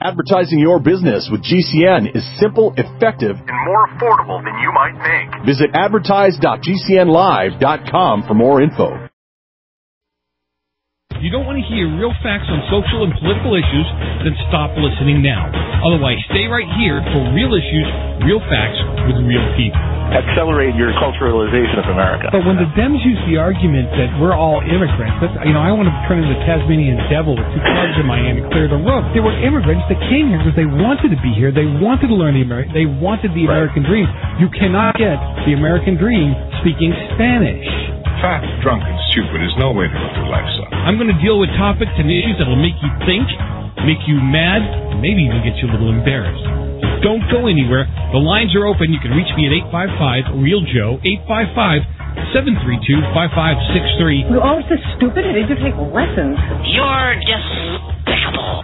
Advertising your business with GCN is simple, effective, and more affordable than you might think. Visit advertise.gcnlive.com for more info. If you don't want to hear real facts on social and political issues, then stop listening now. Otherwise, stay right here for real issues, real facts with real people. Accelerate your culturalization of America. But when the Dems use the argument that we're all immigrants, that's, I want to turn into the Tasmanian devil with two clubs in Miami, clear the road. They were immigrants that came here because they wanted to be here. They wanted to learn they wanted the American dream. You cannot get the American dream speaking Spanish. Fat, drunk, and stupid is no way to live your life, son. I'm going to deal with topics and issues that will make you think, make you mad, and maybe even get you a little embarrassed. So don't go anywhere. The lines are open. You can reach me at 855-REAL-JOE, 855-732-5563. You're always so stupid. I need to take lessons. You're despicable.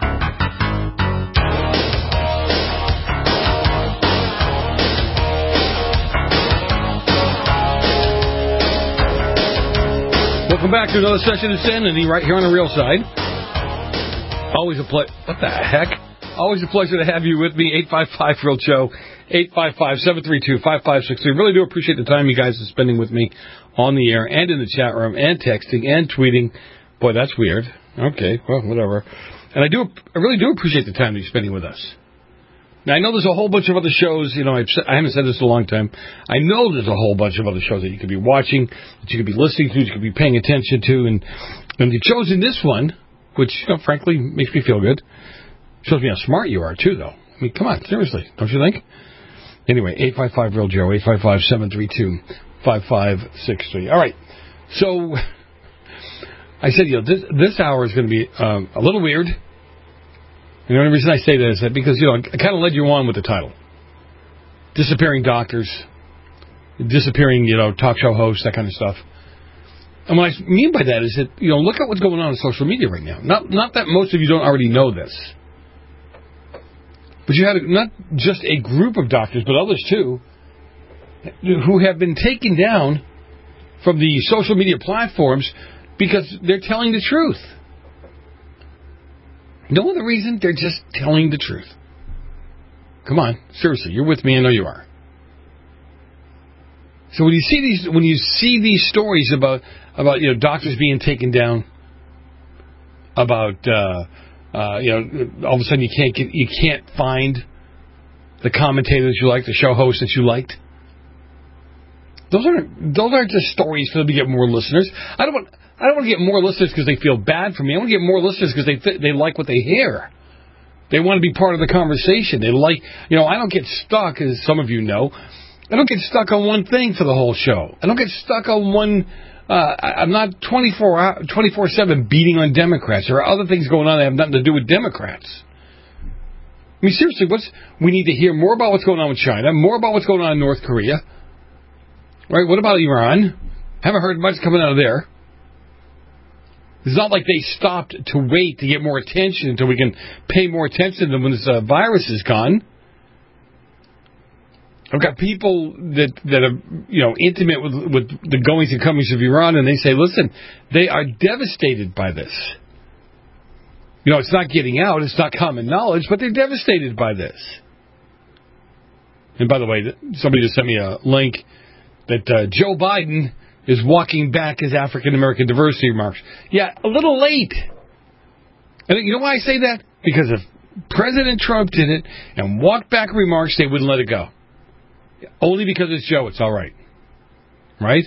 Welcome back to another session of Insanity right here on the Real Side. Always a pleasure. What the heck? Always a pleasure to have you with me. 855-REAL-JOE, 855-732-5563. Really do appreciate the time you guys are spending with me on the air and in the chat room and texting and tweeting. Boy, that's weird. Okay, well, whatever. And I really do appreciate the time that you're spending with us. Now, I know there's a whole bunch of other shows, I haven't said this in a long time. I know there's a whole bunch of other shows that you could be watching, that you could be listening to, that you could be paying attention to, and you've chosen this one, which, frankly, makes me feel good. Shows me how smart you are, too, though. I mean, come on, seriously, don't you think? Anyway, 855-REAL-JOE, 855-732-5563. All right, so I said, this hour is going to be a little weird. And the only reason I say that is that because, I kind of led you on with the title. Disappearing doctors, disappearing, talk show hosts, that kind of stuff. And what I mean by that is that, look at what's going on social media right now. Not that most of you don't already know this. But you had not just a group of doctors, but others too, who have been taken down from the social media platforms because they're telling the truth. No other reason, they're just telling the truth. Come on, seriously, you're with me, I know you are. So when you see these stories about doctors being taken down, about all of a sudden you can't find the commentators you like, the show hosts that you liked. Those aren't just stories for them to get more listeners. I don't want to get more listeners because they feel bad for me. I want to get more listeners because they like what they hear. They want to be part of the conversation. They like, I don't get stuck, as some of you know. I don't get stuck on one thing for the whole show. I don't get stuck on one. I'm not 24/7 beating on Democrats. There are other things going on that have nothing to do with Democrats. I mean, seriously, we need to hear more about what's going on with China, more about what's going on in North Korea. Right? What about Iran? Haven't heard much coming out of there. It's not like they stopped to wait to get more attention until we can pay more attention to them when this virus is gone. I've got people that are intimate with the goings and comings of Iran, and they say, listen, they are devastated by this. It's not getting out, it's not common knowledge, but they're devastated by this. And by the way, somebody just sent me a link that Joe Biden is walking back his African-American diversity remarks. Yeah, a little late. And you know why I say that? Because if President Trump did it and walked back remarks, they wouldn't let it go. Only because it's Joe, it's all right. Right?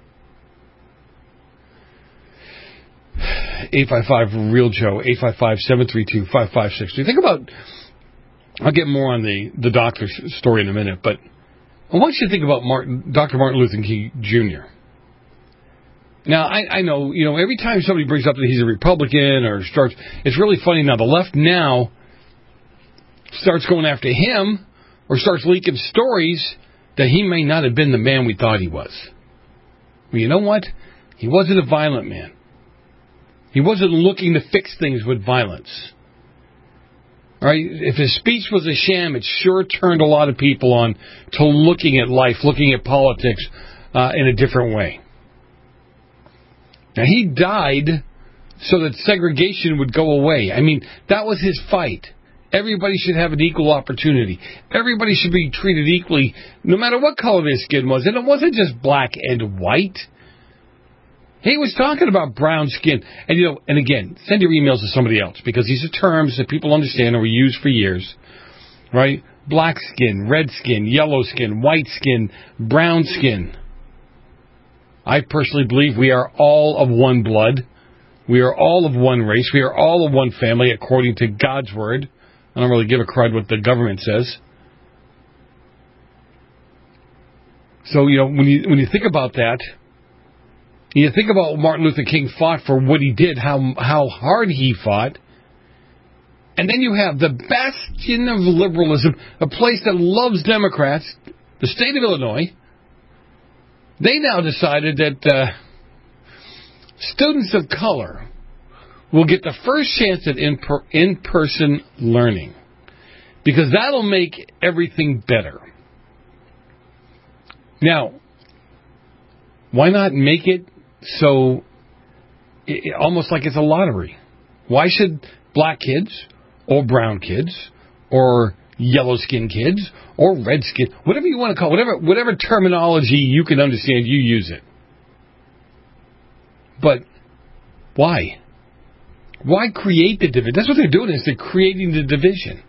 855-REAL-JOE, 855-732-5563. Think about, I'll get more on the doctor's story in a minute, but I want you to think about Dr. Martin Luther King Jr. Now, I know, every time somebody brings up that he's a Republican or starts, it's really funny now. The left now starts going after him or starts leaking stories that he may not have been the man we thought he was. Well, you know what? He wasn't a violent man. He wasn't looking to fix things with violence. All right? If his speech was a sham, it sure turned a lot of people on to looking at life, looking at politics in a different way. Now, he died so that segregation would go away. I mean, that was his fight. Everybody should have an equal opportunity. Everybody should be treated equally, no matter what color their skin was. And it wasn't just black and white. He was talking about brown skin. And, and again, send your emails to somebody else, because these are terms that people understand and were used for years, right? Black skin, red skin, yellow skin, white skin, brown skin. I personally believe we are all of one blood. We are all of one race. We are all of one family, according to God's word. I don't really give a crud what the government says. So, when you think about that, you think about what Martin Luther King fought for, what he did, how hard he fought, and then you have the bastion of liberalism, a place that loves Democrats, the state of Illinois. They now decided that students of color will get the first chance at in-person learning, because that'll make everything better. Now, why not make it so almost like it's a lottery? Why should black kids or brown kids or yellow-skinned kids or red-skinned, whatever you want to call it, whatever terminology you can understand, you use it. But why? Why create the division? That's what they're doing, is they're creating the division.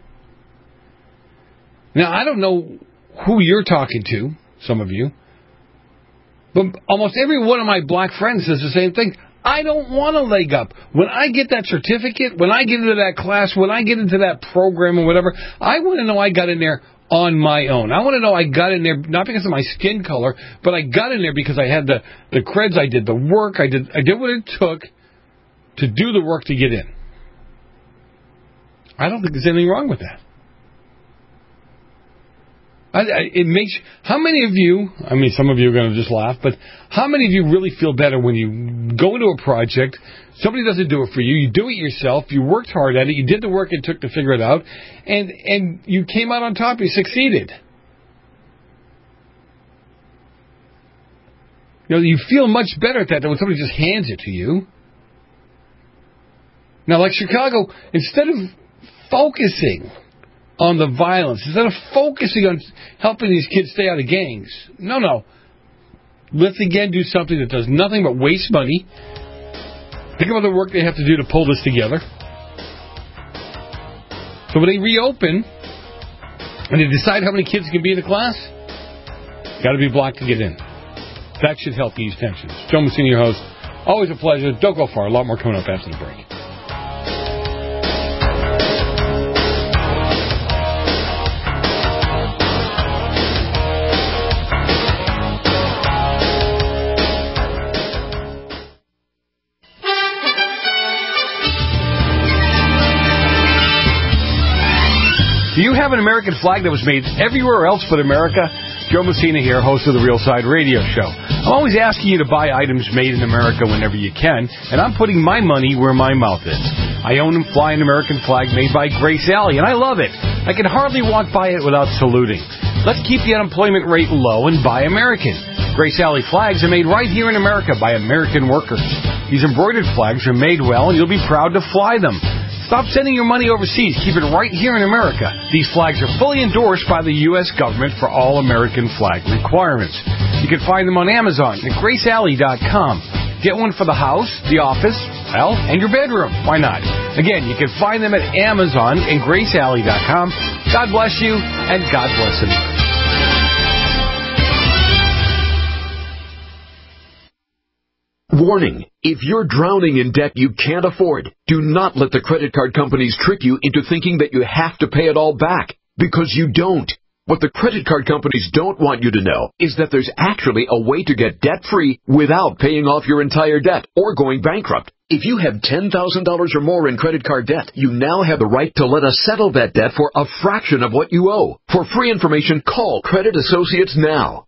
Now, I don't know who you're talking to, some of you, but almost every one of my black friends says the same thing. I don't want a leg up. When I get that certificate, when I get into that class, when I get into that program or whatever, I want to know I got in there on my own. I want to know I got in there not because of my skin color, but I got in there because I had the creds, I did the work, I did what it took to do the work to get in. I don't think there's anything wrong with that. It makes, how many of you, I mean, some of you are going to just laugh, but how many of you really feel better when you go into a project, somebody doesn't do it for you, you do it yourself, you worked hard at it, you did the work it took to figure it out, and you came out on top, you succeeded. You feel much better at that than when somebody just hands it to you. Now, like Chicago, instead of focusing on the violence, instead of focusing on helping these kids stay out of gangs, no. Let's again do something that does nothing but waste money. Think about the work they have to do to pull this together. So when they reopen and they decide how many kids can be in the class, got to be black to get in. That should help ease tensions. Joe Messina, your host. Always a pleasure. Don't go far. A lot more coming up after the break. Do you have an American flag that was made everywhere else but America? Joe Messina here, host of the Real Side Radio Show. I'm always asking you to buy items made in America whenever you can, and I'm putting my money where my mouth is. I own and fly an American flag made by Grace Alley, and I love it. I can hardly walk by it without saluting. Let's keep the unemployment rate low and buy American. Grace Alley flags are made right here in America by American workers. These embroidered flags are made well, and you'll be proud to fly them. Stop sending your money overseas. Keep it right here in America. These flags are fully endorsed by the U.S. government for all American flag requirements. You can find them on Amazon at GraceAlley.com. Get one for the house, the office, and your bedroom. Why not? Again, you can find them at Amazon and GraceAlley.com. God bless you, and God bless America. Warning, if you're drowning in debt you can't afford, do not let the credit card companies trick you into thinking that you have to pay it all back, because you don't. What the credit card companies don't want you to know is that there's actually a way to get debt-free without paying off your entire debt or going bankrupt. If you have $10,000 or more in credit card debt, you now have the right to let us settle that debt for a fraction of what you owe. For free information, call Credit Associates now.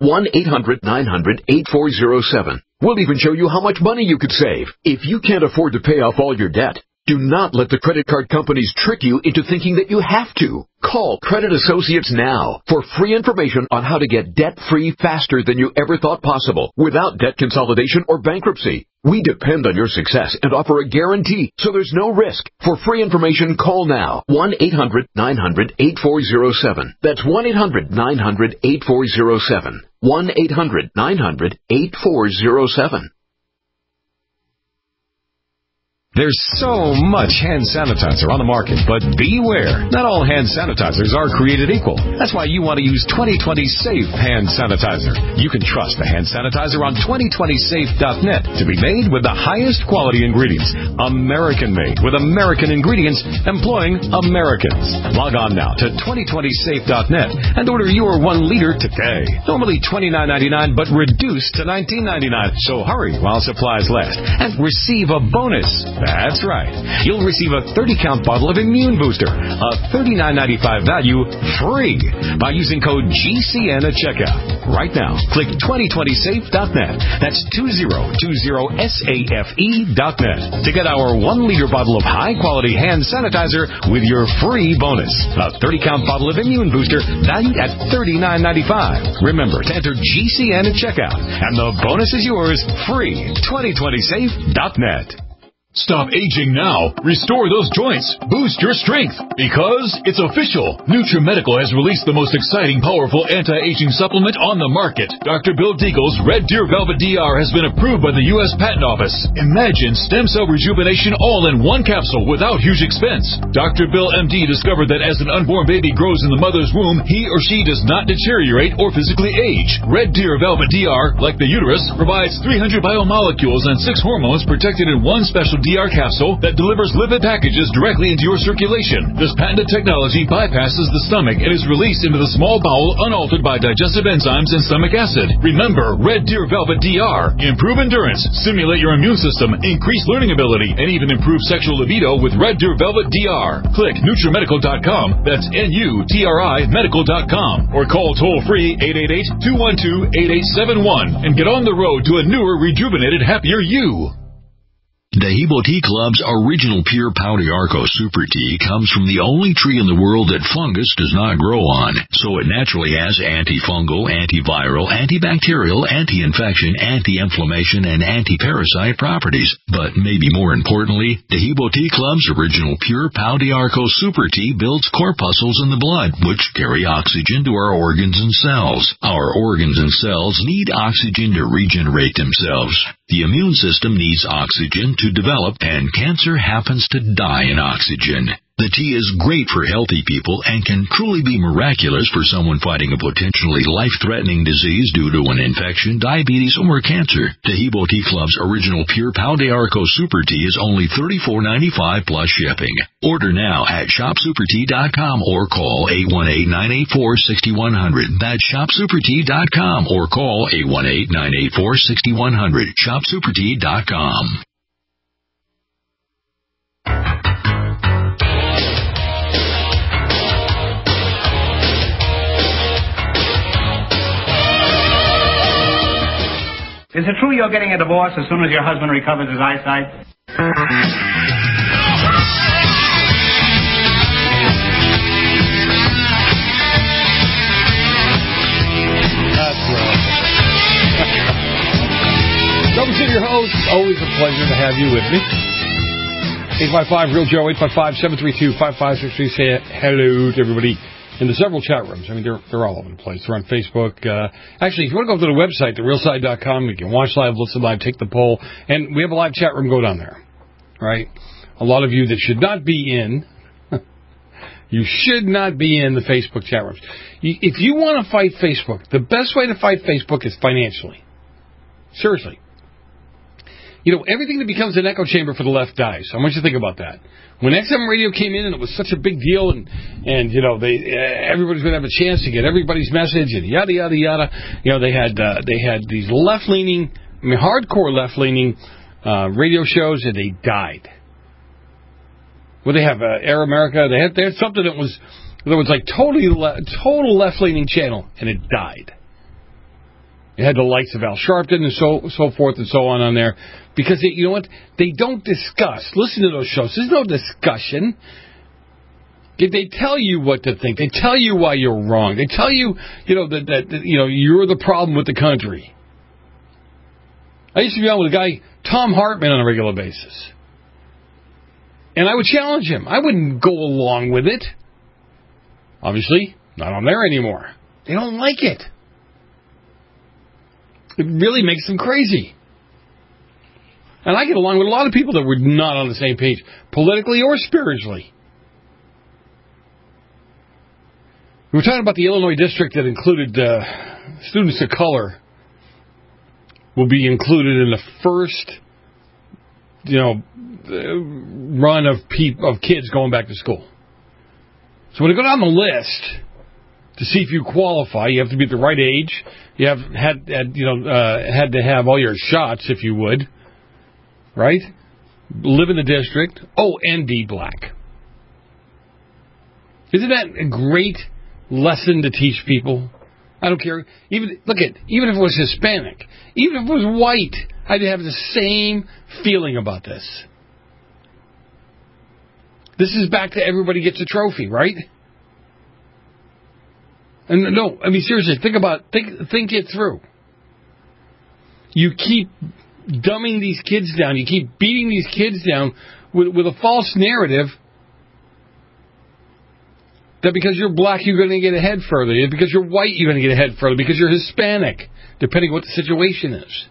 1-800-900-8407. We'll even show you how much money you could save. If you can't afford to pay off all your debt, Do not let the credit card companies trick you into thinking that you have to. Call Credit Associates now for free information on how to get debt-free faster than you ever thought possible without debt consolidation or bankruptcy. We depend on your success and offer a guarantee, so there's no risk. For free information, call now. 1-800-900-8407. That's 1-800-900-8407. 1-800-900-8407. There's so much hand sanitizer on the market, but beware. Not all hand sanitizers are created equal. That's why you want to use 2020 Safe Hand Sanitizer. You can trust the hand sanitizer on 2020safe.net to be made with the highest quality ingredients. American-made with American ingredients employing Americans. Log on now to 2020safe.net and order your 1 liter today. Normally $29.99, but reduced to $19.99. So hurry while supplies last and receive a bonus. That's right. You'll receive a 30-count bottle of Immune Booster, a $39.95 value, free by using code GCN at checkout. Right now, click 2020safe.net. That's 2020safe.net to get our 1-liter bottle of high-quality hand sanitizer with your free bonus. A 30-count bottle of Immune Booster valued at $39.95. Remember to enter GCN at checkout, and the bonus is yours free. 2020safe.net. Stop aging now. Restore those joints. Boost your strength. Because it's official. NutriMedical has released the most exciting, powerful anti-aging supplement on the market. Dr. Bill Deagle's Red Deer Velvet DR has been approved by the U.S. Patent Office. Imagine stem cell rejuvenation all in one capsule without huge expense. Dr. Bill MD discovered that as an unborn baby grows in the mother's womb, he or she does not deteriorate or physically age. Red Deer Velvet DR, like the uterus, provides 300 biomolecules and 6 hormones protected in one special DR capsule that delivers lipid packages directly into your circulation. This patented technology bypasses the stomach and is released into the small bowel unaltered by digestive enzymes and stomach acid. Remember, Red Deer Velvet DR. Improve endurance, stimulate your immune system, increase learning ability, and even improve sexual libido with Red Deer Velvet DR. Click NutriMedical.com. That's NUTRI Medical.com. Or call toll-free 888-212-8871 and get on the road to a newer, rejuvenated, happier you. Dehibo Tea Club's original pure Pau d'Arco Super Tea comes from the only tree in the world that fungus does not grow on, so it naturally has antifungal, antiviral, antibacterial, anti-infection, anti-inflammation, and anti-parasite properties. But maybe more importantly, Dehibo Tea Club's original pure Pau d'Arco Super Tea builds corpuscles in the blood, which carry oxygen to our organs and cells. Our organs and cells need oxygen to regenerate themselves. The immune system needs oxygen to develop, and cancer happens to die in oxygen. The tea is great for healthy people and can truly be miraculous for someone fighting a potentially life-threatening disease due to an infection, diabetes, or cancer. Dehibo Tea Club's original pure Pau d'Arco Super Tea is only $34.95 plus shipping. Order now at shopsupertea.com or call 818-984-6100. That's shopsupertea.com or call 818-984-6100. shopsupertea.com. Is it true you're getting a divorce as soon as your husband recovers his eyesight? That's right. Double City, your host. Always a pleasure to have you with me. 855-REAL-JOE, 855-732-5563. Say hello to everybody in the several chat rooms. I mean, they're all over the place. They're on Facebook. Actually, if you want to go to the website, therealside.com, you can watch live, listen live, take the poll. And we have a live chat room. Go down there. Right? A lot of you that should not be in, you should not be in the Facebook chat rooms. If you want to fight Facebook, the best way to fight Facebook is financially. Seriously. You know, everything that becomes an echo chamber for the left dies. I want you to think about that. When XM radio came in and it was such a big deal, and you know, everybody's going to have a chance to get everybody's message and yada yada yada. You know, they had these left-leaning, I mean, hardcore left-leaning radio shows, and they died. Well, they have Air America. They had something that was like total left-leaning channel, and it died. It had the likes of Al Sharpton and so forth and so on there. Because, you know what? They don't discuss. Listen to those shows. There's no discussion. They tell you what to think. They tell you why you're wrong. They tell you, that you're the problem with the country. I used to be on with a guy, Tom Hartman, on a regular basis. And I would challenge him. I wouldn't go along with it. Obviously, not on there anymore. They don't like it. It really makes them crazy. And I get along with a lot of people that were not on the same page, politically or spiritually. We were talking about the Illinois district that included students of color will be included in the first, run of kids going back to school. So when you go down the list to see if you qualify, you have to be at the right age. You had to have all your shots, if you would, right? Live in the district. Oh, and be black. Isn't that a great lesson to teach people? I don't care. Even if it was Hispanic, even if it was white, I'd have the same feeling about this. This is back to everybody gets a trophy, right? And no, I mean seriously, think it through. You keep dumbing these kids down. You keep beating these kids down with a false narrative that because you're black, you're going to get ahead further. Because you're white, you're going to get ahead further. Because you're Hispanic, depending on what the situation is.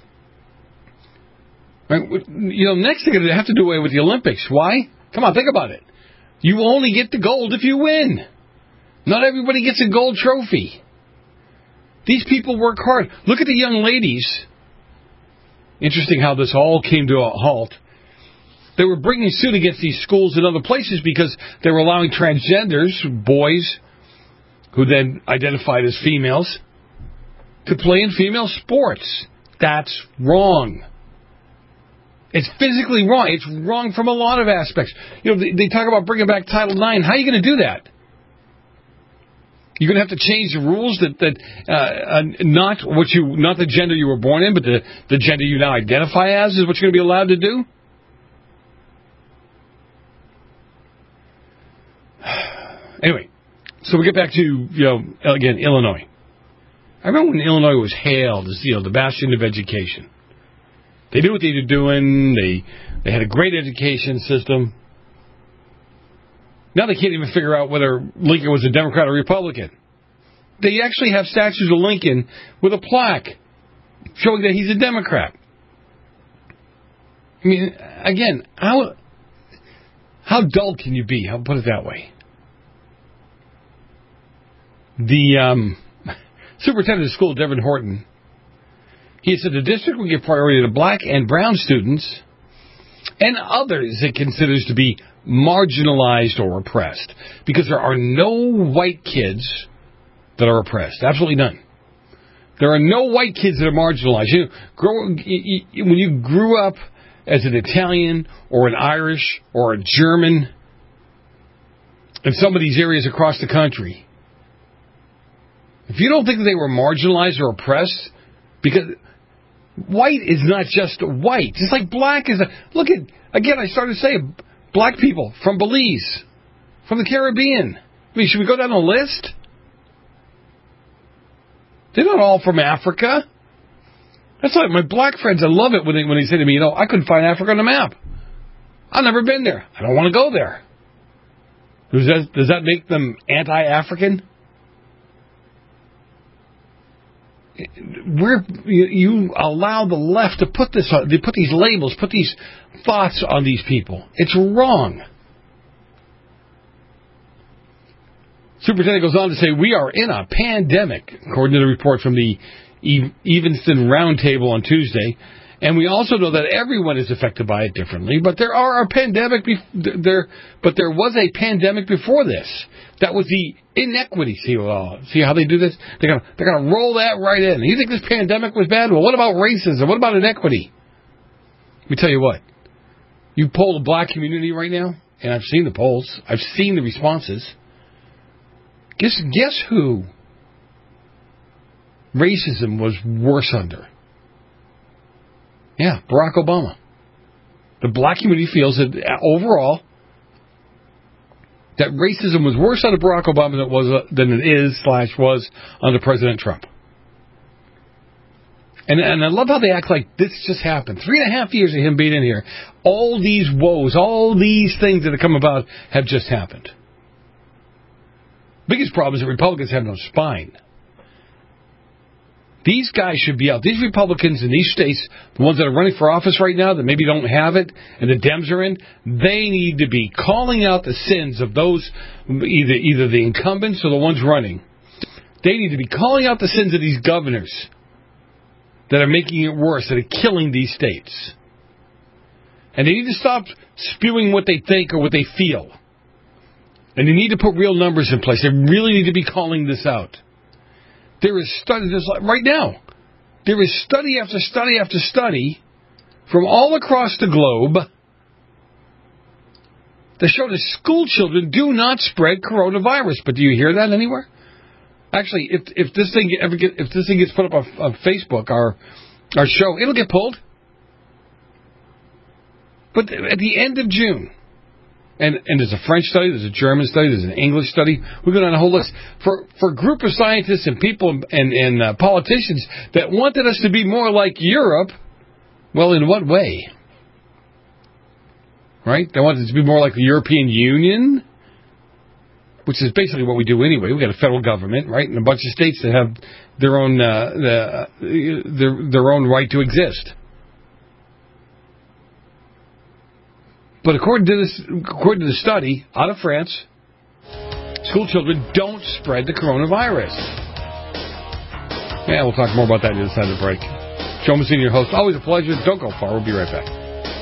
Right? Next they're going to have to do away with the Olympics. Why? Come on, think about it. You only get the gold if you win. Not everybody gets a gold trophy. These people work hard. Look at the young ladies. Interesting how this all came to a halt. They were bringing suit against these schools and other places because they were allowing transgenders, boys, who then identified as females, to play in female sports. That's wrong. It's physically wrong. It's wrong from a lot of aspects. They talk about bringing back Title IX. How are you going to do that? You're going to have to change the rules not the gender you were born in, but the gender you now identify as is what you're going to be allowed to do? Anyway, so we get back to, again, Illinois. I remember when Illinois was hailed as, the bastion of education. They knew what they were doing. They had a great education system. Now they can't even figure out whether Lincoln was a Democrat or Republican. They actually have statues of Lincoln with a plaque showing that he's a Democrat. I mean, again, how dull can you be? I'll put it that way. The superintendent of school, Devin Horton, he said the district will give priority to black and brown students and others it considers to be marginalized or oppressed, because there are no white kids that are oppressed. Absolutely none. There are no white kids that are marginalized. When you grew up as an Italian or an Irish or a German in some of these areas across the country, if you don't think that they were marginalized or oppressed, because white is not just white. Just like black is look at, again, I started to say, black people from Belize, from the Caribbean. I mean, should we go down the list? They're not all from Africa. That's why my black friends, I love it when they say to me, I couldn't find Africa on the map. I've never been there. I don't want to go there. Does that make them anti-African? You allow the left to put this on, they put these labels, put these thoughts on these people. It's wrong. Superintendent goes on to say, we are in a pandemic, according to the report from the Evanston Roundtable on Tuesday. And we also know that everyone is affected by it differently. But there was a pandemic before this. That was the inequity. See how they do this? They're gonna roll that right in. You think this pandemic was bad? Well, what about racism? What about inequity? Let me tell you what. You poll the black community right now, and I've seen the polls. I've seen the responses. Guess who racism was worse under? Yeah, Barack Obama. The black community feels that overall that racism was worse under Barack Obama than it was under President Trump. And I love how they act like this just happened. 3.5 years of him being in here. All these woes, all these things that have come about have just happened. Biggest problem is that Republicans have no spine. These guys should be out. These Republicans in these states, the ones that are running for office right now that maybe don't have it, and the Dems are in, they need to be calling out the sins of those, either the incumbents or the ones running. They need to be calling out the sins of these governors that are making it worse, that are killing these states. And they need to stop spewing what they think or what they feel. And they need to put real numbers in place. They really need to be calling this out. There is studies right now. There is study after study after study from all across the globe that show that school children do not spread coronavirus. But do you hear that anywhere? Actually, if this thing gets put up on Facebook, our show, it'll get pulled. But at the end of June. And there's a French study, there's a German study, there's an English study. We're going on a whole list. For a group of scientists and people and politicians that wanted us to be more like Europe, well, in what way? Right? They wanted us to be more like the European Union, which is basically what we do anyway. We've got a federal government, right, and a bunch of states that have their own their own right to exist. But according to the study out of France, school children don't spread the coronavirus. Yeah, we'll talk more about that on the other side of the break. Joe Messina, your host. Always a pleasure. Don't go far. We'll be right back.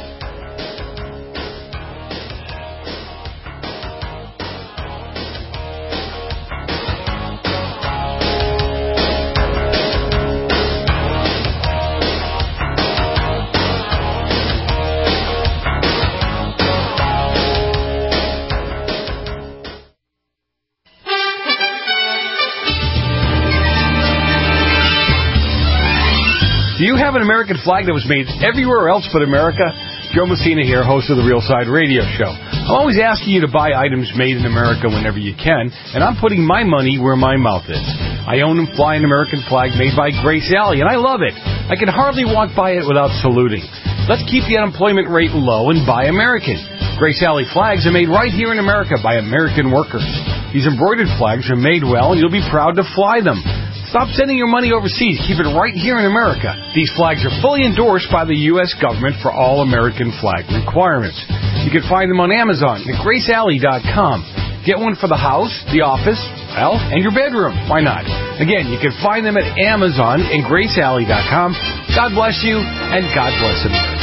Do you have an American flag that was made everywhere else but America? Joe Messina here, host of the Real Side Radio Show. I'm always asking you to buy items made in America whenever you can, and I'm putting my money where my mouth is. I own and fly an American flag made by Grace Alley, and I love it. I can hardly walk by it without saluting. Let's keep the unemployment rate low and buy American. Grace Alley flags are made right here in America by American workers. These embroidered flags are made well, and you'll be proud to fly them. Stop sending your money overseas. Keep it right here in America. These flags are fully endorsed by the U.S. government for all American flag requirements. You can find them on Amazon at GraceAlley.com. Get one for the house, the office, well, and your bedroom. Why not? Again, you can find them at Amazon and GraceAlley.com. God bless you, and God bless America.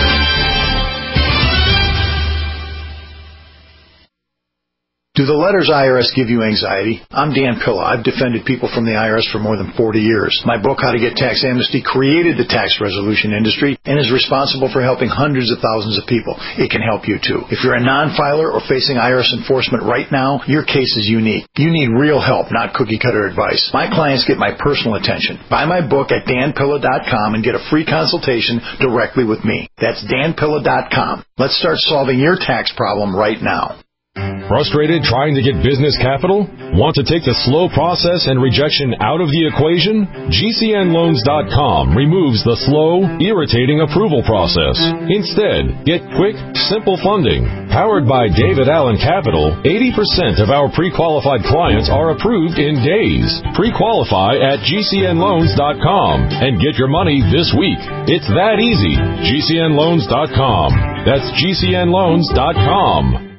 Do the letters IRS give you anxiety? I'm Dan Pilla. I've defended people from the IRS for more than 40 years. My book, How to Get Tax Amnesty, created the tax resolution industry and is responsible for helping hundreds of thousands of people. It can help you, too. If you're a non-filer or facing IRS enforcement right now, your case is unique. You need real help, not cookie-cutter advice. My clients get my personal attention. Buy my book at danpilla.com and get a free consultation directly with me. That's danpilla.com. Let's start solving your tax problem right now. Frustrated trying to get business capital? Want to take the slow process and rejection out of the equation? GCNloans.com removes the slow, irritating approval process. Instead, get quick, simple funding. Powered by David Allen Capital, 80% of our pre-qualified clients are approved in days. Pre-qualify at GCNloans.com and get your money this week. It's that easy. GCNloans.com. That's GCNloans.com.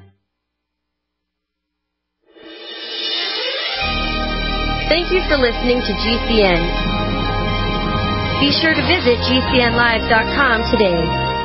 Thank you for listening to GCN. Be sure to visit GCNlive.com today.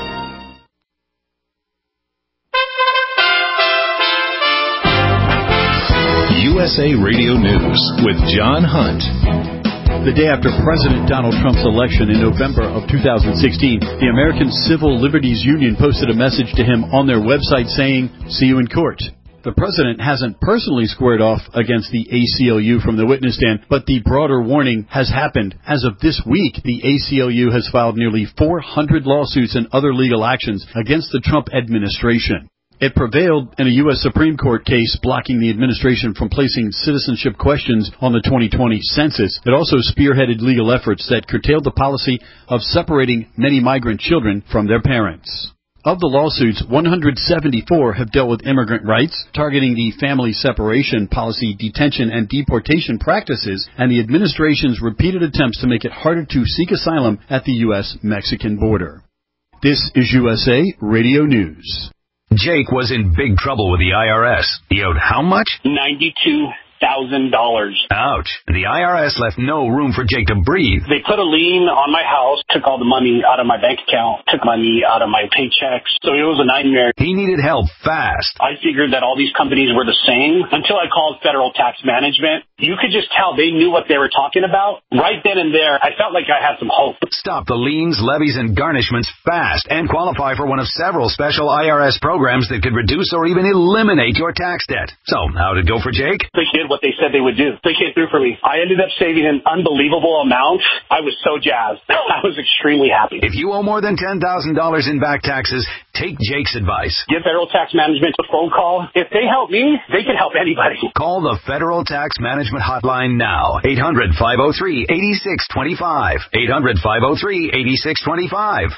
USA Radio News with John Hunt. The day after President Donald Trump's election in November of 2016, the American Civil Liberties Union posted a message to him on their website saying, "See you in court." The president hasn't personally squared off against the ACLU from the witness stand, but the broader warning has happened. As of this week, the ACLU has filed nearly 400 lawsuits and other legal actions against the Trump administration. It prevailed in a U.S. Supreme Court case blocking the administration from placing citizenship questions on the 2020 census. It also spearheaded legal efforts that curtailed the policy of separating many migrant children from their parents. Of the lawsuits, 174 have dealt with immigrant rights, targeting the family separation policy, detention, and deportation practices, and the administration's repeated attempts to make it harder to seek asylum at the U.S.-Mexican border. This is USA Radio News. Jake was in big trouble with the IRS. He owed how much? $92,000. Ouch. The IRS left no room for Jake to breathe. They put a lien on my house, took all the money out of my bank account, took money out of my paychecks. So it was a nightmare. He needed help fast. I figured that all these companies were the same until I called Federal Tax Management. You could just tell they knew what they were talking about. Right then and there, I felt like I had some hope. Stop the liens, levies, and garnishments fast and qualify for one of several special IRS programs that could reduce or even eliminate your tax debt. So, how did it go for Jake? They did what they said they would do. They came through for me. I ended up saving an unbelievable amount. I was so jazzed. I was extremely happy. If you owe more than $10,000 in back taxes, take Jake's advice. Give Federal Tax Management a phone call. If they help me, they can help anybody. Call the Federal Tax Management Hotline now. 800-503-8625. 800-503-8625.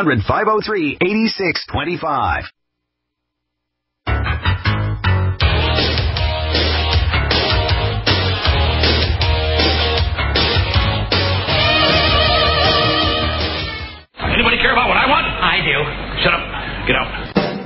800-503-8625. Anybody care about what I want? I do. Shut up. Get out.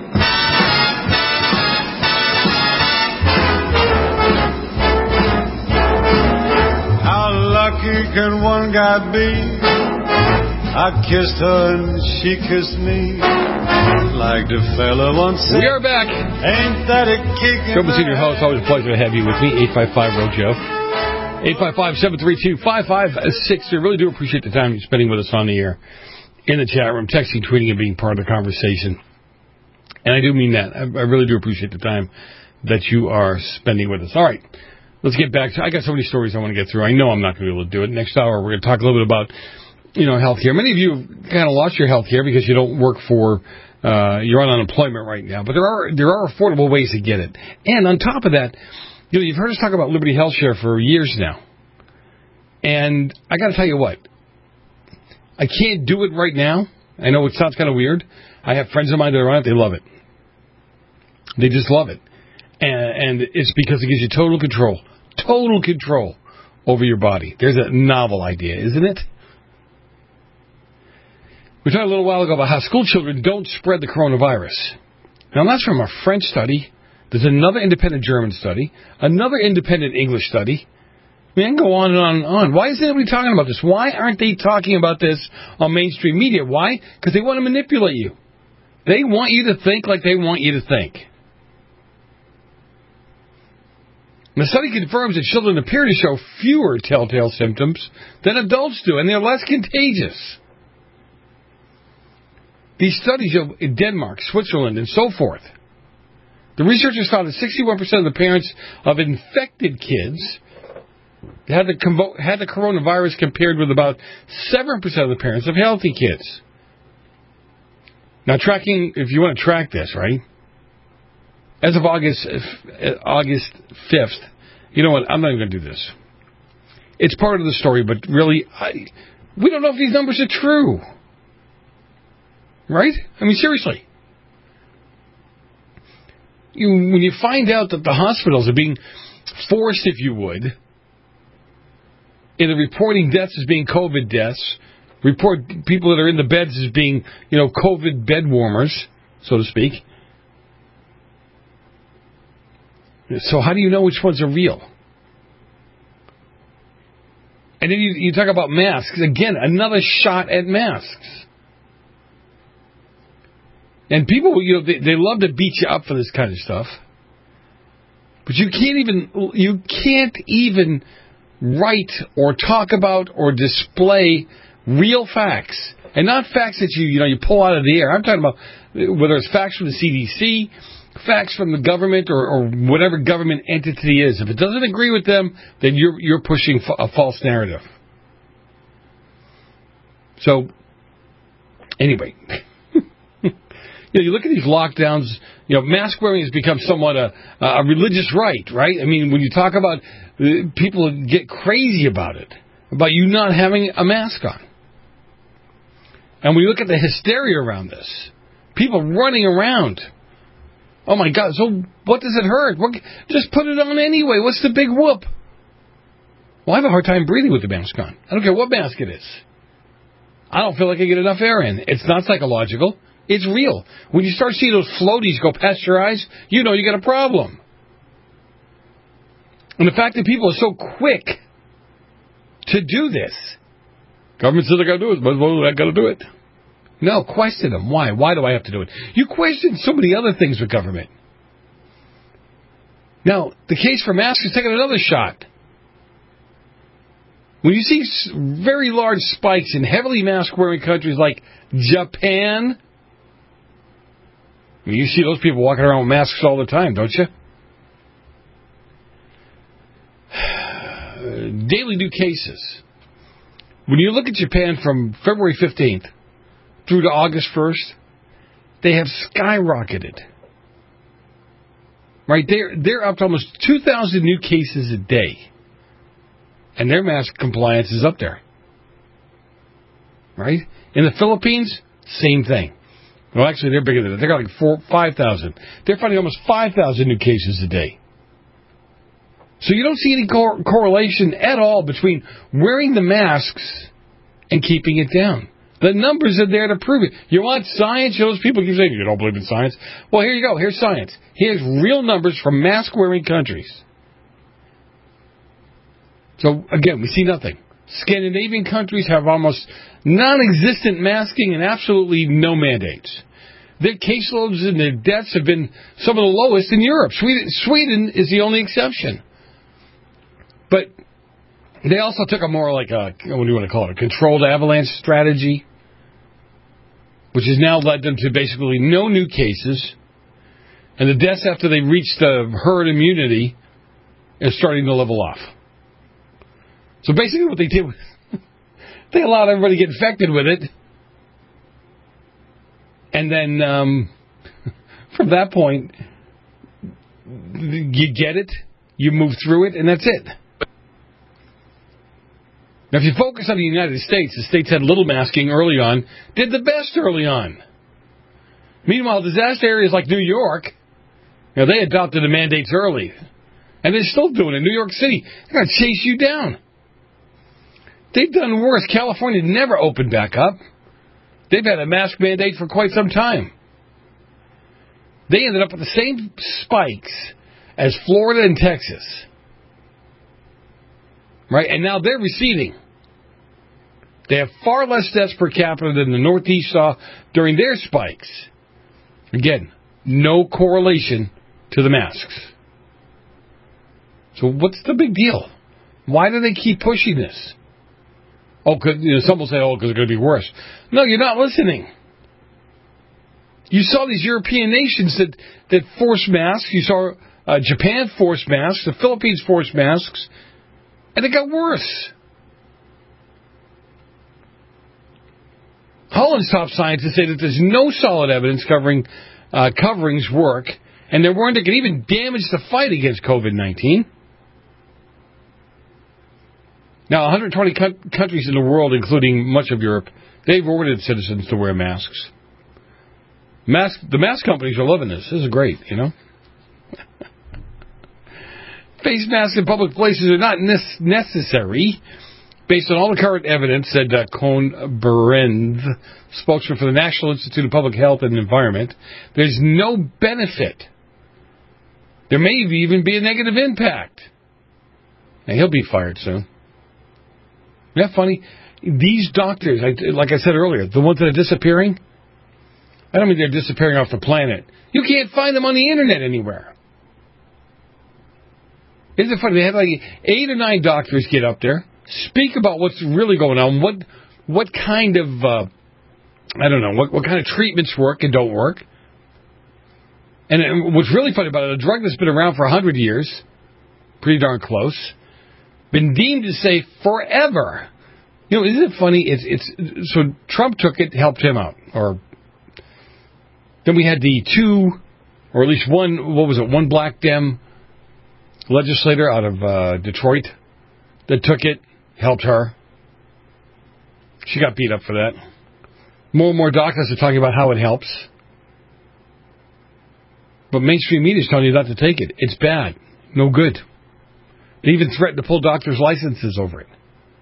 How lucky can one guy be? I kissed her and she kissed me. Like the fella once said. We are back. Ain't that a kick? Joe Senior host. Always a pleasure to have you with me. 855-ROJO. 855-732-5563. Really do appreciate the time you're spending with us on the air. In the chat room, texting, tweeting, and being part of the conversation. And I do mean that. I really do appreciate the time that you are spending with us. All right, let's get back to, I got so many stories I want to get through. I know I'm not going to be able to do it. Next hour, we're going to talk a little bit about, healthcare. Many of you have kind of lost your healthcare because you don't work for, you're on unemployment right now. But there are affordable ways to get it. And on top of that, you've heard us talk about Liberty Health Share for years now. And I got to tell you what. I can't do it right now. I know it sounds kind of weird. I have friends of mine that are on it. They love it. They just love it. And it's because it gives you total control over your body. There's a novel idea, isn't it? We talked a little while ago about how school children don't spread the coronavirus. Now, that's from a French study. There's another independent German study, another independent English study. I mean, I can go on and on and on. Why isn't anybody talking about this? Why aren't they talking about this on mainstream media? Why? Because they want to manipulate you. They want you to think like they want you to think. The study confirms that children appear to show fewer telltale symptoms than adults do, and they're less contagious. These studies in Denmark, Switzerland, and so forth. The researchers found that 61% of the parents of infected kids had the coronavirus compared with about 7% of the parents of healthy kids. Now, if you want to track this, right? As of August 5th, you know what? I'm not even going to do this. It's part of the story, but really, we don't know if these numbers are true. Right? I mean, seriously. When you find out that the hospitals are being forced, if you would, into reporting deaths as being COVID deaths, report people that are in the beds as being, COVID bed warmers, so to speak. So how do you know which ones are real? And then you talk about masks. Again, another shot at masks. And people, they love to beat you up for this kind of stuff. But you can't even write or talk about or display real facts. And not facts that you pull out of the air. I'm talking about whether it's facts from the CDC, facts from the government or whatever government entity is. If it doesn't agree with them, then you're pushing a false narrative. So, anyway, you look at these lockdowns. Mask wearing has become somewhat a religious right? I mean, when you talk about people get crazy about it, about you not having a mask on. And when you look at the hysteria around this, people running around. Oh, my God, so what does it hurt? Just put it on anyway. What's the big whoop? Well, I have a hard time breathing with the mask on. I don't care what mask it is. I don't feel like I get enough air in. It's not psychological. It's real. When you start seeing those floaties go past your eyes, you know you got a problem. And the fact that people are so quick to do this. Government says I got to do it, but I got to do it. No, question them. Why? Why do I have to do it? You question so many other things with government. Now, the case for masks is taking another shot. When you see very large spikes in heavily mask-wearing countries like Japan, you see those people walking around with masks all the time, don't you? Daily new cases. When you look at Japan from February 15th through to August 1st, they have skyrocketed. Right? They're up to almost 2,000 new cases a day. And their mask compliance is up there. Right? In the Philippines, same thing. Well, actually, they're bigger than that. They got like 5,000. They're finding almost 5,000 new cases a day. So you don't see any correlation at all between wearing the masks and keeping it down. The numbers are there to prove it. You want science? Those people keep saying, you don't believe in science. Well, here you go. Here's science. Here's real numbers from mask-wearing countries. So, again, we see nothing. Scandinavian countries have almost non-existent masking and absolutely no mandates. Their caseloads and their deaths have been some of the lowest in Europe. Sweden is the only exception. But they also took a more like a, what do you want to call it, a controlled avalanche strategy, which has now led them to basically no new cases. And the deaths after they reached the herd immunity is starting to level off. So basically what they did was they allowed everybody to get infected with it. And then from that point, you get it, you move through it, and that's it. Now, if you focus on the United States, the states had little masking early on, did the best early on. Meanwhile, disaster areas like New York, they adopted the mandates early. And they're still doing it. New York City, they're going to chase you down. They've done worse. California never opened back up. They've had a mask mandate for quite some time. They ended up with the same spikes as Florida and Texas. Right? And now they're receding. They have far less deaths per capita than the Northeast saw during their spikes. Again, no correlation to the masks. So what's the big deal? Why do they keep pushing this? Oh, some will say, because it's going to be worse. No, you're not listening. You saw these European nations that forced masks. You saw Japan forced masks. The Philippines forced masks. And it got worse. Holland's top scientists say that there's no solid evidence coverings work, and they're warned it can even damage the fight against COVID-19. Now, 120 countries in the world, including much of Europe, they've ordered citizens to wear masks. The mask companies are loving this. This is great, Face masks in public places are not necessary, based on all the current evidence, said Koen Berend, spokesman for the National Institute of Public Health and Environment. There's no benefit. There may even be a negative impact. Now, he'll be fired soon. Isn't that funny? These doctors, like I said earlier, the ones that are disappearing, I don't mean they're disappearing off the planet. You can't find them on the internet anywhere. Isn't it funny? They had like 8 or 9 doctors get up there, speak about what's really going on, what kind of, what kind of treatments work and don't work. And what's really funny about it, a drug that's been around for 100 years, pretty darn close, been deemed to save forever. You know, isn't it funny? So Trump took it, helped him out. Or then we had the two, or at least one, one black Dem legislator out of Detroit that took it, helped her. She got beat up for that. More and more doctors are talking about how it helps. But mainstream media is telling you not to take it. It's bad. No good. They even threatened to pull doctors' licenses over it.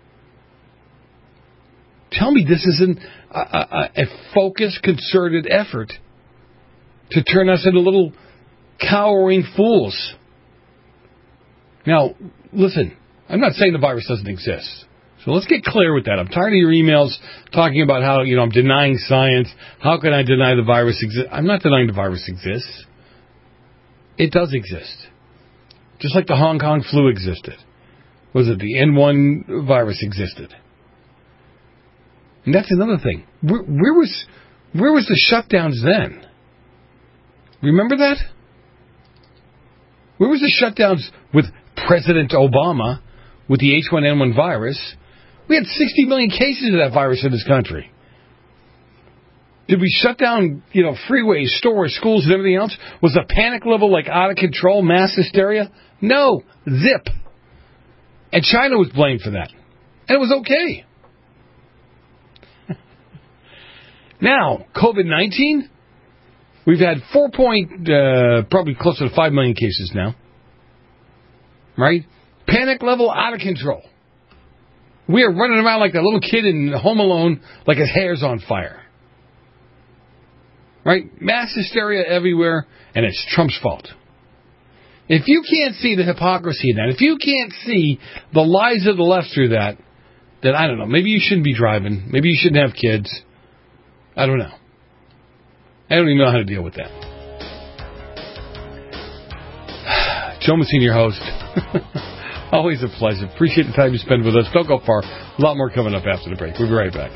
Tell me this isn't a focused, concerted effort to turn us into little cowering fools. Now, listen, I'm not saying the virus doesn't exist. So let's get clear with that. I'm tired of your emails talking about how, I'm denying science. How can I deny the virus exists? I'm not denying the virus exists. It does exist. Just like the Hong Kong flu existed. Was it the N1 virus existed? And that's another thing. Where was the shutdowns then? Remember that? Where was the shutdowns with President Obama with the H1N1 virus? We had 60 million cases of that virus in this country. Did we shut down, freeways, stores, schools, and everything else? Was the panic level like out of control, mass hysteria? No. Zip. And China was blamed for that. And it was okay. Now, COVID-19, we've had probably closer to 5 million cases now. Right? Panic level out of control. We are running around like that little kid in Home Alone, like his hair's on fire. Right? Mass hysteria everywhere, and it's Trump's fault. If you can't see the hypocrisy in that, if you can't see the lies of the left through that, then I don't know. Maybe you shouldn't be driving. Maybe you shouldn't have kids. I don't know. I don't even know how to deal with that. Joe Messina, your host. Always a pleasure. Appreciate the time you spend with us. Don't go far. A lot more coming up after the break. We'll be right back.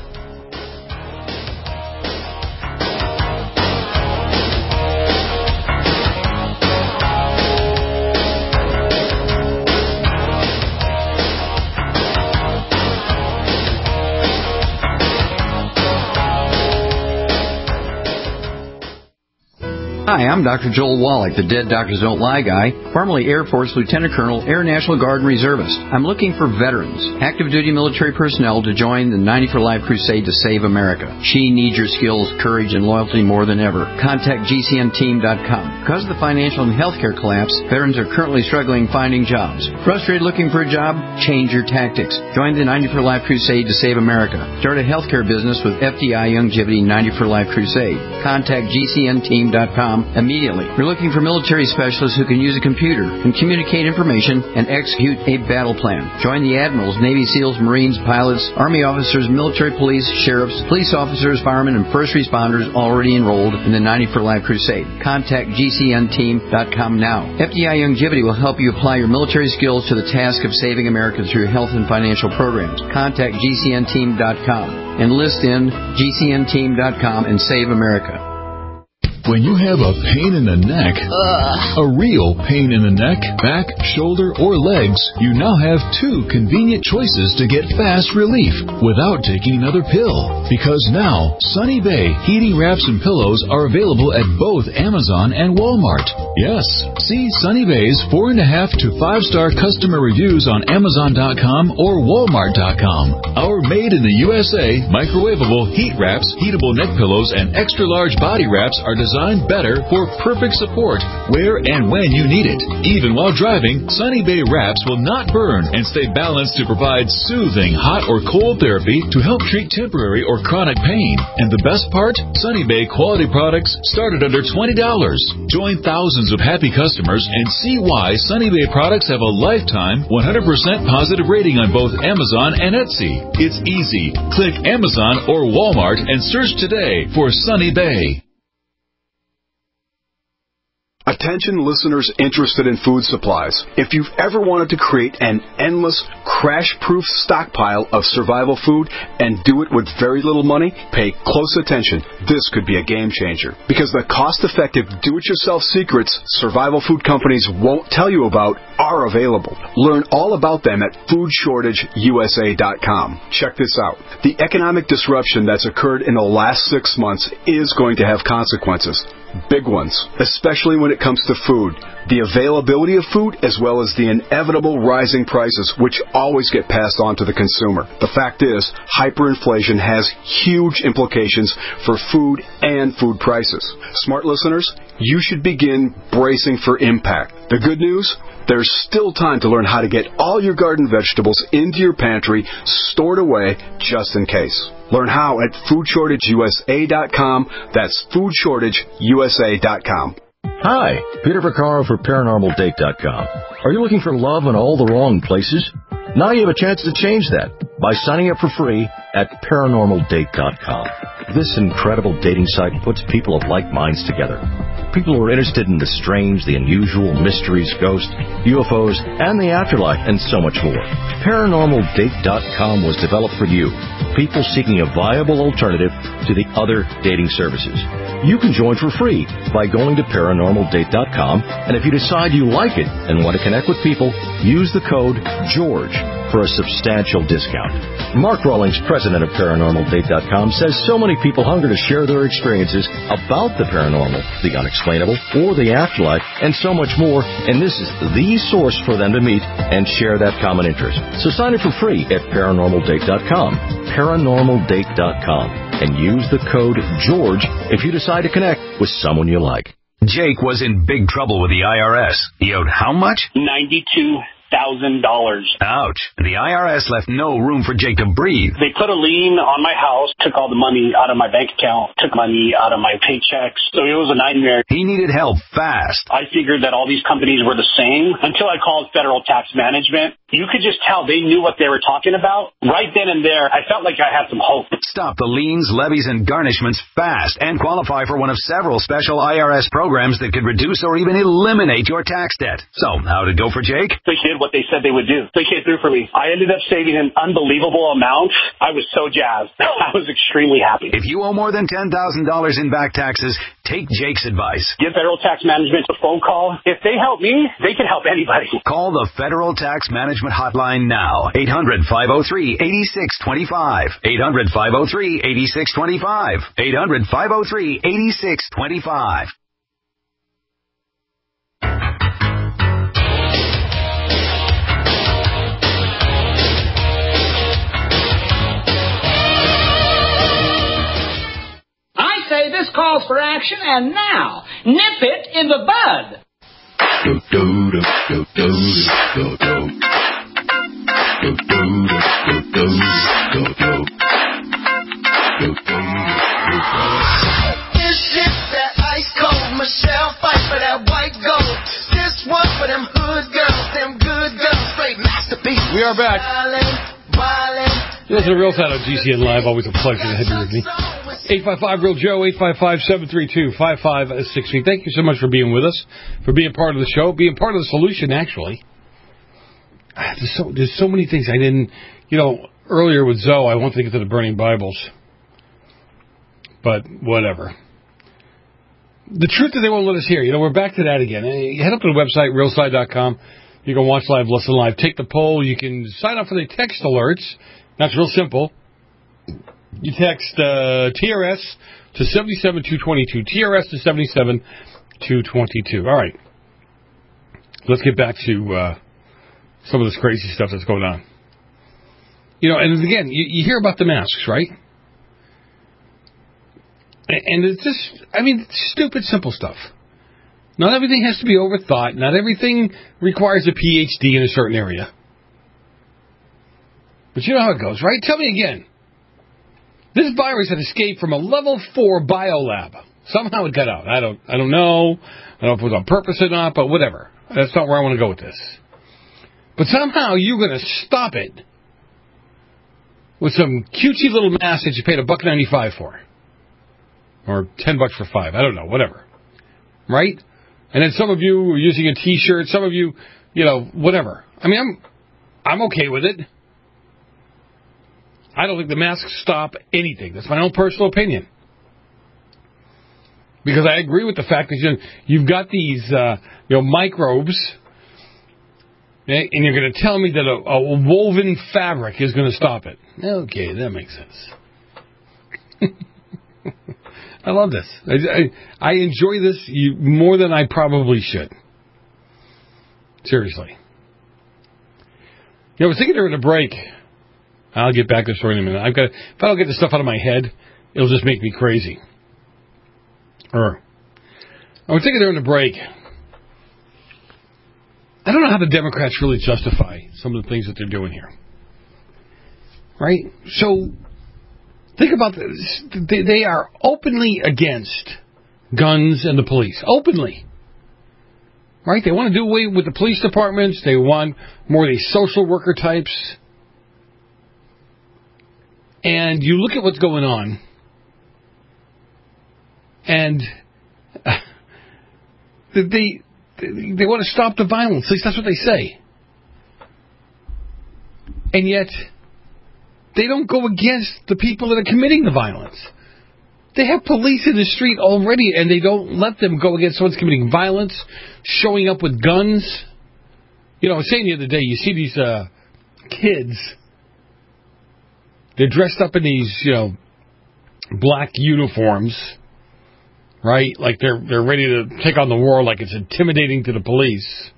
Hi, I'm Dr. Joel Wallach, the Dead Doctors Don't Lie guy, formerly Air Force Lieutenant Colonel, Air National Guard and Reservist. I'm looking for veterans, active duty military personnel to join the 90 for Life crusade to save America. She needs your skills, courage, and loyalty more than ever. Contact GCNteam.com. Because of the financial and healthcare collapse, veterans are currently struggling finding jobs. Frustrated looking for a job? Change your tactics. Join the 90 for Life crusade to save America. Start a healthcare business with FDI Youngevity 90 for Life crusade. Contact GCNteam.com immediately. We're looking for military specialists who can use a computer and communicate information and execute a battle plan. Join the admirals, Navy SEALs, Marines, pilots, Army officers, military police, sheriffs, police officers, firemen, and first responders already enrolled in the 90 for Life crusade. Contact GCNteam.com now. FDI Youngevity will help you apply your military skills to the task of saving America through health and financial programs. Contact GCNteam.com. Enlist in GCNteam.com and save America. When you have a pain in the neck, a real pain in the neck, back, shoulder, or legs, you now have two convenient choices to get fast relief without taking another pill. Because now, Sunny Bay heating wraps and pillows are available at both Amazon and Walmart. Yes, see Sunny Bay's 4.5 to 5-star customer reviews on Amazon.com or Walmart.com. Our made in the USA microwavable heat wraps, heatable neck pillows, and extra large body wraps are designed better for perfect support where and when you need it. Even while driving, Sunny Bay wraps will not burn and stay balanced to provide soothing hot or cold therapy to help treat temporary or chronic pain. And the best part? Sunny Bay quality products start at under $20. Join thousands of happy customers and see why Sunny Bay products have a lifetime 100% positive rating on both Amazon and Etsy. It's easy. Click Amazon or Walmart and search today for Sunny Bay. Attention listeners interested in food supplies. If you've ever wanted to create an endless, crash-proof stockpile of survival food and do it with very little money, pay close attention. This could be a game changer. Because the cost-effective do-it-yourself secrets survival food companies won't tell you about are available. Learn all about them at foodshortageusa.com. Check this out. The economic disruption that's occurred in the last 6 months is going to have consequences. Big ones, especially when it comes to food. The availability of food as well as the inevitable rising prices, which always get passed on to the consumer. The fact is, hyperinflation has huge implications for food and food prices. Smart listeners, you should begin bracing for impact. The good news? There's still time to learn how to get all your garden vegetables into your pantry, stored away, just in case. Learn how at foodshortageusa.com. That's foodshortageusa.com. Hi, Peter Vaccaro for ParanormalDate.com. Are you looking for love in all the wrong places? Now you have a chance to change that by signing up for free at ParanormalDate.com. This incredible dating site puts people of like minds together. People who are interested in the strange, the unusual, mysteries, ghosts, UFOs, and the afterlife, and so much more. ParanormalDate.com was developed for you, people seeking a viable alternative to the other dating services. You can join for free by going to ParanormalDate.com, and if you decide you like it and want to connect with people, use the code GEORGE for a substantial discount. Mark Rawlings, president of ParanormalDate.com, says so many people hunger to share their experiences about the paranormal, the unexplainable, or the afterlife, and so much more, and this is the source for them to meet and share that common interest. So sign up for free at ParanormalDate.com, ParanormalDate.com, and use the code GEORGE if you decide to connect with someone you like. Jake was in big trouble with the IRS. He owed how much? $92,000. Ouch. The IRS left no room for Jake to breathe. They put a lien on my house, took all the money out of my bank account, took money out of my paychecks. So it was a nightmare. He needed help fast. I figured that all these companies were the same until I called Federal Tax Management. You could just tell they knew what they were talking about. Right then and there, I felt like I had some hope. Stop the liens, levies, and garnishments fast and qualify for one of several special IRS programs that could reduce or even eliminate your tax debt. So, how'd it go for Jake? They did what they said they would do. They came through for me. I ended up saving an unbelievable amount. I was so jazzed. I was extremely happy. If you owe more than $10,000 in back taxes, take Jake's advice. Give Federal Tax Management a phone call. If they help me, they can help anybody. Call the Federal Tax Management hotline now. 800-503-8625. 800-503-8625. 800-503-8625. I say this calls for action, and now, nip it in the bud. This shit that ice cold Michelle fight for that white gold. This one for them hood girls, them good girls, straight masterpieces. We are back. This is the Real Side on GCN Live. Always a pleasure to have you with me. 855-REAL-JOE, 855-732-5563. Thank you so much for being with us, for being part of the show, being part of the solution, actually. There's so many things I didn't... earlier with Zoe, I wanted to get to the burning Bibles. But whatever. The truth that they won't let us hear. We're back to that again. Head up to the website, realside.com. You can watch live, listen live, take the poll. You can sign up for the text alerts. That's real simple. You text TRS to 77222. TRS to 77222. All right. Let's get back to some of this crazy stuff that's going on. And again, you hear about the masks, right? And it's just, it's stupid, simple stuff. Not everything has to be overthought. Not everything requires a PhD in a certain area. But you know how it goes, right? Tell me again. This virus had escaped from a level 4 biolab. Somehow it got out. I don't know. I don't know if it was on purpose or not, but whatever. That's not where I want to go with this. But somehow you're going to stop it with some cutesy little mask that you paid $1.95 for. Or $10 for 5. I don't know. Whatever. Right? And then some of you are using a T-shirt. Some of you, whatever. I mean, I'm okay with it. I don't think the masks stop anything. That's my own personal opinion. Because I agree with the fact that you've got these microbes, and you're going to tell me that a woven fabric is going to stop it. Okay, that makes sense. I love this. I enjoy this more than I probably should. Seriously. I was thinking during the break, I'll get back to the story in a minute. If I don't get this stuff out of my head, it'll just make me crazy. I was thinking during the break, I don't know how the Democrats really justify some of the things that they're doing here. Right? So, think about this. They are openly against guns and the police. Openly. Right? They want to do away with the police departments. They want more of these social worker types. And you look at what's going on, and they want to stop the violence. At least that's what they say. And yet, they don't go against the people that are committing the violence. They have police in the street already, and they don't let them go against someone committing violence, showing up with guns. I was saying the other day, you see these kids. They're dressed up in these, black uniforms, right? Like they're ready to take on the war, like it's intimidating to the police.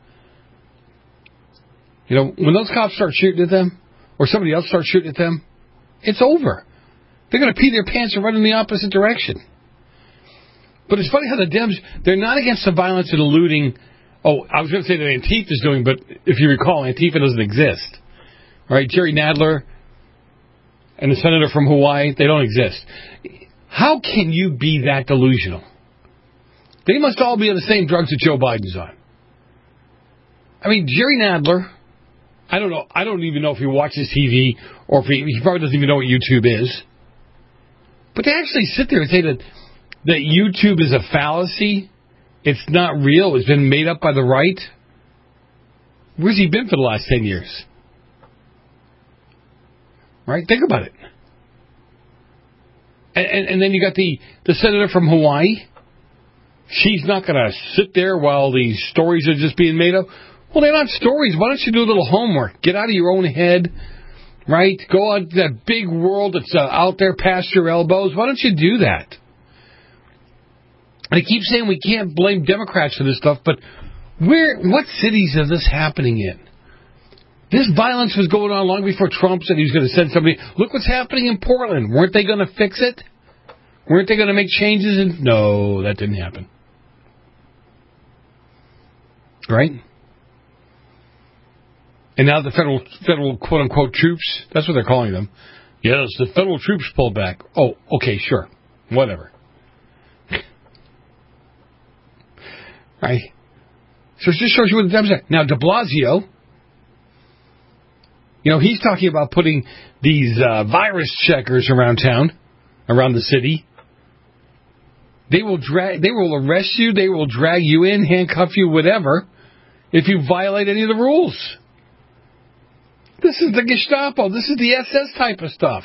When those cops start shooting at them, or somebody else starts shooting at them, it's over. They're going to pee their pants and run in the opposite direction. But it's funny how the Dems, they're not against the violence and the looting. Oh, I was going to say that Antifa is doing, but if you recall, Antifa doesn't exist. Right? Jerry Nadler and the senator from Hawaii, they don't exist. How can you be that delusional? They must all be on the same drugs that Joe Biden's on. I mean, Jerry Nadler, I don't know. I don't even know if he watches TV or if he probably doesn't even know what YouTube is. But to actually sit there and say that YouTube is a fallacy, it's not real, it's been made up by the right. Where's he been for the last 10 years? Right? Think about it. And then you got the senator from Hawaii. She's not going to sit there while these stories are just being made up. Well, they're not stories. Why don't you do a little homework? Get out of your own head, right? Go out to that big world that's out there past your elbows. Why don't you do that? I keep saying we can't blame Democrats for this stuff, but what cities is this happening in? This violence was going on long before Trump said he was going to send somebody. Look what's happening in Portland. Weren't they going to fix it? Weren't they going to make changes? No, that didn't happen. Right? And now the federal quote-unquote troops, that's what they're calling them. Yes, the federal troops pulled back. Oh, okay, sure. Whatever. Right? So it just shows you what the Dems are. Now, de Blasio, he's talking about putting these virus checkers around town, around the city. They will arrest you, they will drag you in, handcuff you, whatever, if you violate any of the rules. This is the Gestapo. This is the SS type of stuff.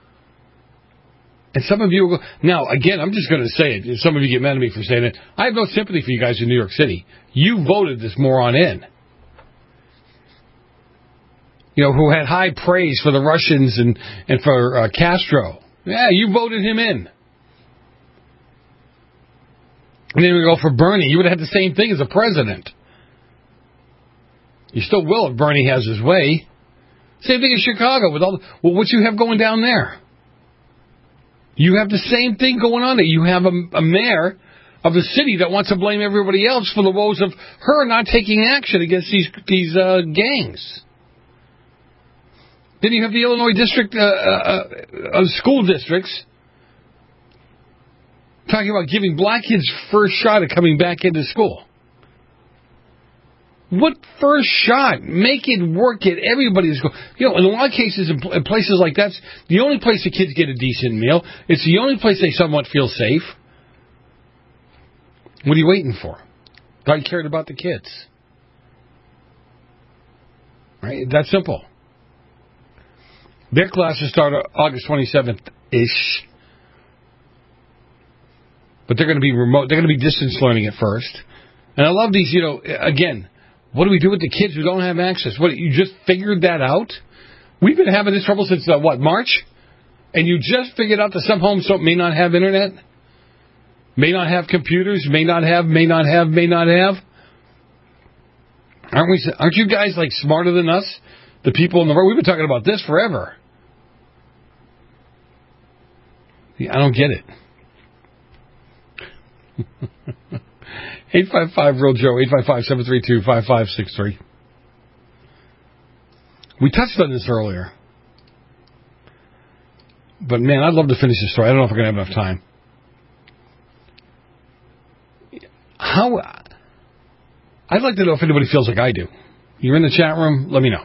And some of you will go... Now, again, I'm just going to say it. Some of you get mad at me for saying it. I have no sympathy for you guys in New York City. You voted this moron in. Who had high praise for the Russians and for Castro. Yeah, you voted him in. And then we go for Bernie. You would have had the same thing as a president. You still will if Bernie has his way. Same thing in Chicago with what you have going down there. You have the same thing going on there. You have a mayor of a city that wants to blame everybody else for the woes of her not taking action against these gangs. Then you have the Illinois district school districts talking about giving black kids first shot at coming back into school. What first shot? Make it work at everybody's school. In a lot of cases, in places like that, the only place the kids get a decent meal. It's the only place they somewhat feel safe. What are you waiting for? Thought he cared about the kids. Right? That's simple. Their classes start August 27th-ish. But they're going to be remote. They're going to be distance learning at first. And I love these, again, what do we do with the kids who don't have access? What, you just figured that out? We've been having this trouble since, March? And you just figured out that some homes may not have internet? May not have computers? May not have. Aren't you guys, smarter than us? The people in the world? We've been talking about this forever. I don't get it. 855-REAL-JOE, 855-732-5563. We touched on this earlier. But, man, I'd love to finish this story. I don't know if we're going to have enough time. I'd like to know if anybody feels like I do. You're in the chat room, let me know.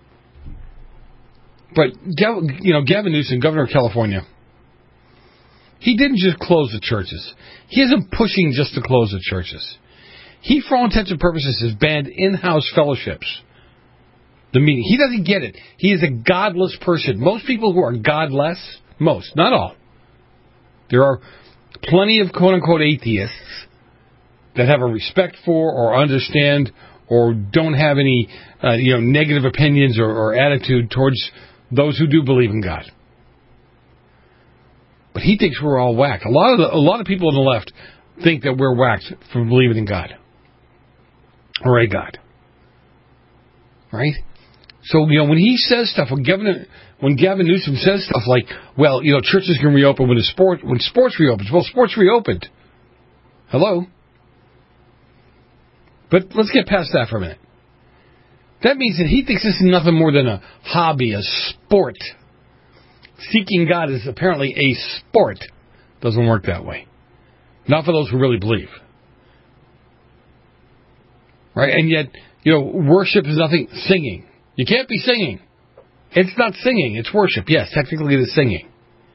But, Gavin Newsom, governor of California, he didn't just close the churches. He isn't pushing just to close the churches. He, for all intents and purposes, has banned in-house fellowships. The meeting. He doesn't get it. He is a godless person. Most people who are godless, not all. There are plenty of quote-unquote atheists that have a respect for or understand or don't have any negative opinions or attitude towards those who do believe in God. But he thinks we're all whacked. A lot of people on the left think that we're whacked for believing in God or a God. Right? So, when he says stuff, when Gavin Newsom says stuff like, churches can reopen when sports reopens. Well, sports reopened. Hello? But let's get past that for a minute. That means that he thinks this is nothing more than a hobby, a sport. Seeking God is apparently a sport. Doesn't work that way. Not for those who really believe. Right? And yet, worship is nothing singing. You can't be singing. It's not singing, it's worship. Yes, technically it is singing.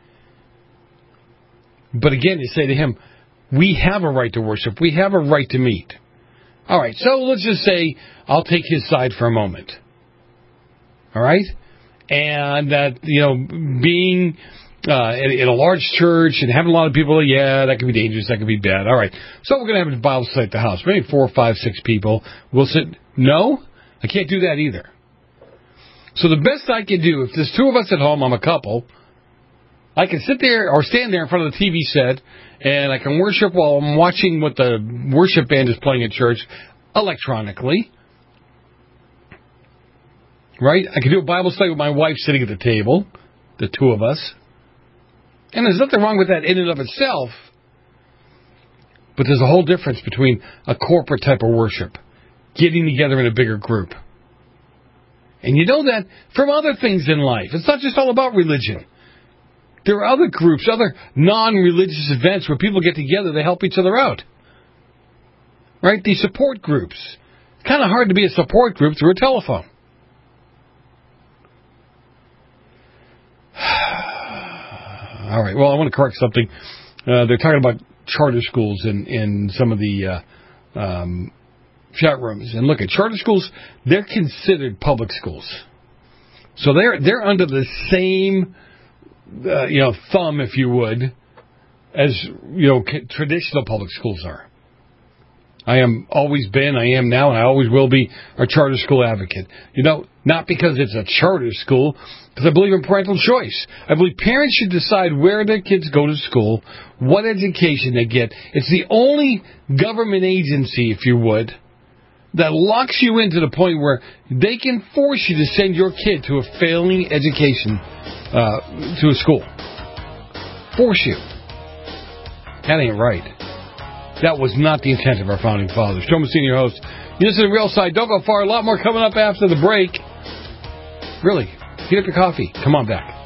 But again, you say to him, we have a right to worship. We have a right to meet. All right, so let's just say I'll take his side for a moment. All right? And that, being in a large church and having a lot of people, that could be dangerous, that could be bad. All right, so we're going to have a Bible study at the house. Maybe 4, 5, 6 people. We'll sit. No, I can't do that either. So the best I can do, if there's 2 of us at home, I'm a couple, I can sit there or stand there in front of the TV set and I can worship while I'm watching what the worship band is playing at church electronically. Right? I can do a Bible study with my wife sitting at the table, the 2 of us. And there's nothing wrong with that in and of itself. But there's a whole difference between a corporate type of worship, getting together in a bigger group. And you know that from other things in life. It's not just all about religion. There are other groups, other non-religious events where people get together, they help each other out. Right? These support groups. It's kind of hard to be a support group through a telephone. All right, well, I want to correct something. They're talking about charter schools in some of the chat rooms. And look, at charter schools, they're considered public schools. So they're under the same, thumb, if you would, as, traditional public schools are. I am always been, I am now, and I always will be a charter school advocate. Not because it's a charter school, because I believe in parental choice. I believe parents should decide where their kids go to school, what education they get. It's the only government agency, if you would, that locks you into the point where they can force you to send your kid to a failing education, to a school. Force you. That ain't right. That was not the intent of our founding fathers. Joe Messina, your host. This is The Real Side. Don't go far. A lot more coming up after the break. Really. Get up your coffee. Come on back.